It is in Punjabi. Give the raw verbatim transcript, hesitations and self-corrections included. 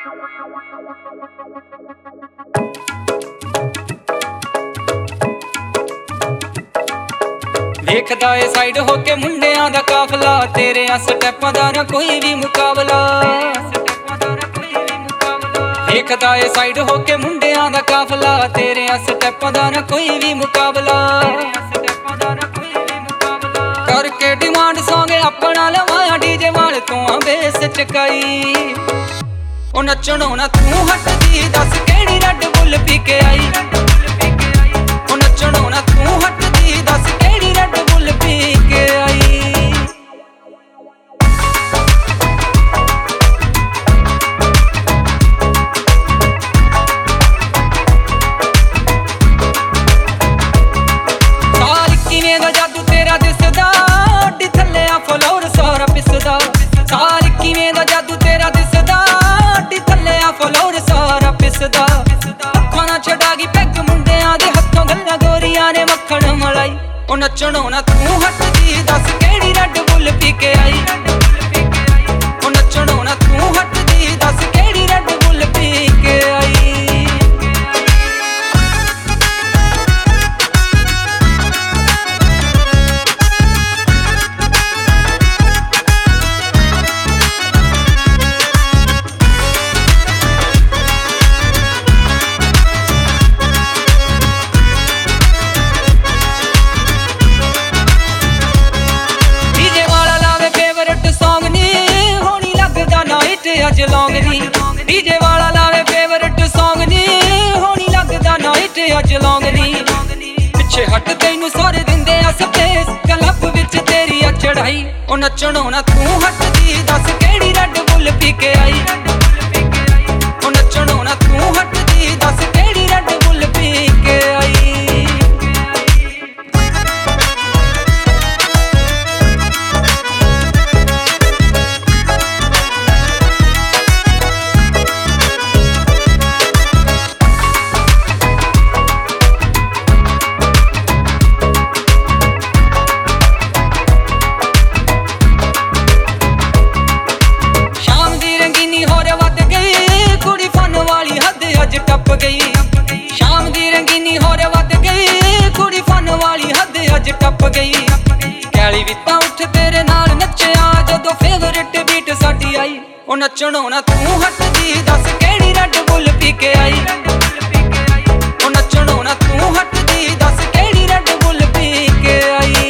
ਦੇਖਦਾ ਏ ਸਾਈਡ ਹੋ ਕੇ ਮੁੰਡਿਆਂ ਦਾ ਕਾਫਲਾ, ਤੇਰੇ ਆ ਸਟੈਪਾਂ ਦਾ ਨਾ ਕੋਈ ਵੀ ਮੁਕਾਬਲਾ। ਦੇਖਦਾ ਏ ਸਾਈਡ ਹੋ ਕੇ ਮੁੰਡਿਆਂ ਦਾ ਕਾਫਲਾ, ਤੇਰੇ ਆ ਸਟੈਪਾਂ ਦਾ ਨਾ ਕੋਈ ਵੀ ਮੁਕਾਬਲਾ। ਕਰਕੇ ਡਿਮਾਂਡ ਸੌਂਗ ਆਪਣਾ ਲਵਾਇਆ ਡੀਜੇ ਵਾਲ ਤੋਂ ਆ ਬੇਸ ਚਕਾਈ। ਉਹ ਨੱਚਣੋਂ ਨਾ ਤੂੰ ਹਟਦੀ, ਦੱਸ ਕਿਹੜੀ ਰੈਡ ਬੁੱਲ ਪੀ ਕੇ ਆਈ। ਉਹ ਨੱਚਣੋਂ ਨਾ ਤੂੰ ਹਟਦੀ, ਦੱਸ ਕਿਹੜੀ ਰੈਡ ਬੁੱਲ ਪੀ ਕੇ ਆਈ। ਸਾਲ ਕਿਵੇਂ ਦਾ ਜਾਦੂ ਤੇਰਾ ਦਿਸਦਾ, ਅੱਡੀ ਥੱਲੇ ਆ ਫਲੋਰ ਸਾਰਾ ਪਿਸਦਾ। ਸਾਲ ਕਿਵੇਂ ਦਾ ਜਾਦੂ ਤੇਰਾ ਦਿਸਦਾ, ਅੱਡੀ ਥੱਲੇ ਆ ਫਲੋਰ ਸਾਰਾ ਪਿਸਦਾ। ਅੱਖਾਂ ਨਾ ਛਡਾ ਗਈ ਪੈਗ ਮੁੰਡਿਆਂ ਦੇ ਹੱਥੋਂ, ਗੱਲਾਂ ਗੋਰੀਆਂ ਨੇ ਮੱਖਣ ਮਲਾਈ। ਉਹ ਨੱਚਣੋਂ ਨਾ ਤੂੰ ਹਟਦੀ, ਦੱਸ ਕਿਹੜੀ ਰੈਡ ਬੁੱਲ ਪੀ ਕੇ ਆਈ। ਉਹ ਨੱਚਣੋਂ ਨਾ ਤੂੰ ਹਟਦੀ, ਦੱਸ ਕਿਹੜੀ ਰੈਡ ਬੁੱਲ ਪੀ ਕੇ ਆਈ। ਅੱਜ ਲੌਂਗ ਨੀ ਡੀਜੇ ਵਾਲਾ ਲਾਵੇ ਫੇਵਰਟ ਸੌਂਗ ਨੀ, ਹੋਣੀ ਲੱਗਦਾ ਨਾਈਟ ਅੱਜ ਲੌਂਗ ਨੀ। ਪਿੱਛੇ ਹਟ ਤੈਨੂੰ ਸਾਰੇ ਦਿੰਦੇ ਆ ਸਪੇਸ, ਕਲੱਬ ਵਿੱਚ ਤੇਰੀ ਆ ਚੜਾਈ। ਉਹ ਨੱਚਣੋਂ ਨਾ ਤੂੰ ਹਟਦੀ, ਦੱਸ ਕਿਹੜੀ ਰੈਡ ਬੁੱਲ ਪੀ ਕੇ ਆਈ। ਉਹ ਨੱਚਣੋਂ ਨਾ ਤੂੰ ਹਟਦੀ, ਦੱਸ ਕਿਹੜੀ ਰੈਡ ਬੁੱਲ ਪੀ ਕੇ ਆਈ। ਟੱਪ ਗਈ ਸ਼ਾਮ ਦੀ ਰੰਗੀਨੀ, ਹੋਰ ਵੱਧ ਗਈ ਕੁੜੀ ਫਨ ਵਾਲੀ ਹੱਦ ਅੱਜ ਟੱਪ ਗਈ। ਕੈਲੀ ਵੀ ਤਾਂ ਉੱਠ ਤੇਰੇ ਨਾਲ ਨੱਚਿਆ, ਜਦੋਂ ਫੇਵਰਟ ਬੀਟ ਸਾਡੀ ਆਈ। ਉਹ ਨੱਚਣੋਂ ਨਾ ਤੂੰ ਹਟਦੀ, ਦੱਸ ਕਿਹੜੀ ਰੈਡ ਬੁੱਲ ਪੀ ਕੇ ਆਈ। ਉਹ ਨੱਚਣੋਂ ਨਾ ਤੂੰ ਹਟਦੀ, ਦੱਸ ਕਿਹੜੀ ਰੈਡ ਬੁੱਲ ਪੀ ਕੇ ਆਈ।